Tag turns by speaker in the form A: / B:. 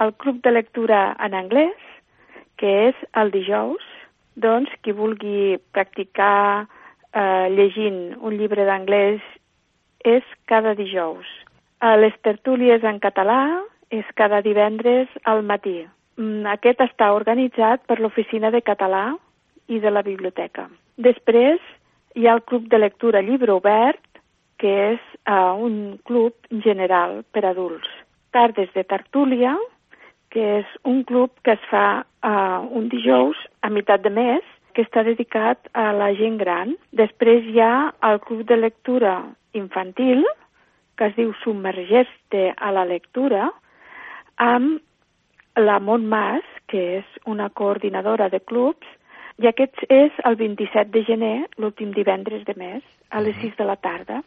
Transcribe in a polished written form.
A: el club de lectura en anglès, que és el dijous. Doncs qui vulgui practicar llegint un llibre d'anglès és cada dijous. Les tertúlies en català és cada divendres al matí. Aquest està organitzat per l'Oficina de Català i de la Biblioteca. Després hi ha el Club de Lectura Llibre Obert, que és un club general per adults. Tardes de tertúlia, que és un club que es fa un dijous a meitat de mes, que està dedicat a la gent gran. Després hi ha el Club de Lectura Infantil, que es diu Submergir-te a la lectura, amb la Montmas, que és una coordinadora de clubs, i aquest és el 27 de gener, l'últim divendres de mes, a les 6 de la tarda.